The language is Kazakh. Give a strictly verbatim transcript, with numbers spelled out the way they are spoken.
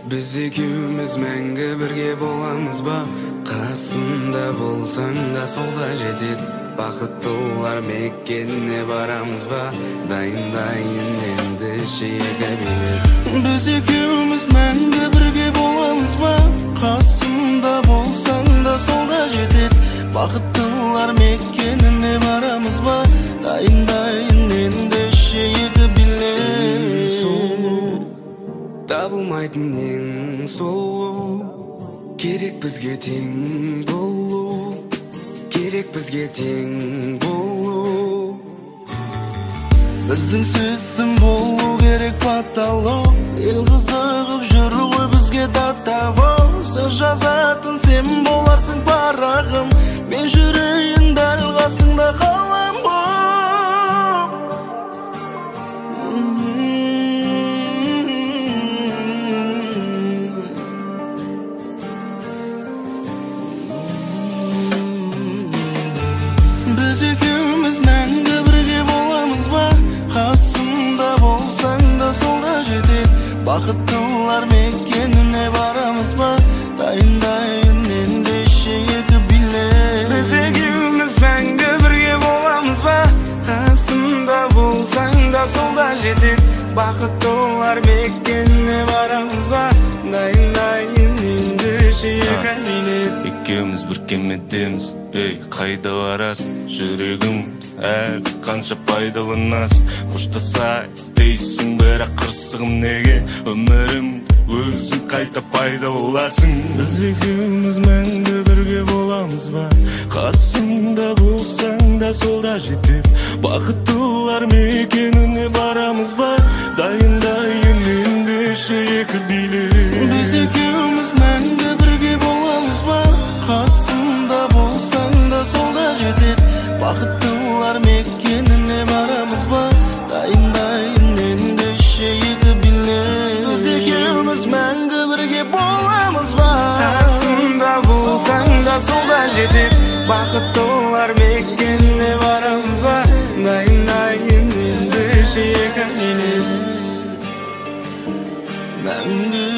Biz ekimiz мәңгі бірге боламыз ба? Қасымда болсаң да солда жетет. Бақыттылар мекеніне барамыз ба? Дайындайын енді шеге билет. Biz ekimiz мәңгі бірге боламыз ба? Қасымда болсаң да солда жетет. Бақыттылар мекеніне барамыз ба? Дайындайын енді шеге билет. Табылмайтын ең сұлу, керек бізге тең болу, керек бізге тең болу. Біздің сөзім болу керек баталу, ел қызығып жүр ғой бізге датаво. Сөз жазатын сен боларсың парағым, мен жүрейін дәл қасыңда қалам бұл. Біз екеуміз мәңгі бірге боламыз ба? Қасымда болсаң да солда жетет. Бақыттылар мекеніне барамыз ба? Дайындайын енді шеге билет. Біз екеуміз мәңгі бірге боламыз ба? Қасымда болсаң да солда жетет. Бақыттылар мекеніне барамыз ба? Дайындайын енді шеге билет. Екеуміз бір кемедеміз, ей, қайда барасың? Жүрегім әр қанша пайдаланасың. Қоштасай дейсің, бірақ қырсығым неге? Өмірім өзің қайта пайда боласың. Біз екеуміз мәңгі бірге боламыз ба? Қасымда болсаң да солда жетет. Бақыттылар мекеніне барамыз ба? Дайындайын енді шеге билет. Біз екеуміз мәңгі бірге боламыз ба? Қасымда болсаң да солда жетет. Бақыттылар мекеніне барамыз ба? Дайындайын енді шеге билет. Біз екеуміз мәңгі бірге боламыз ба? Қасымда болсаң да солда жетет. Бақыттылар мекеніне барамыз ба? Дайындайын енді шеге билет. Мәңгі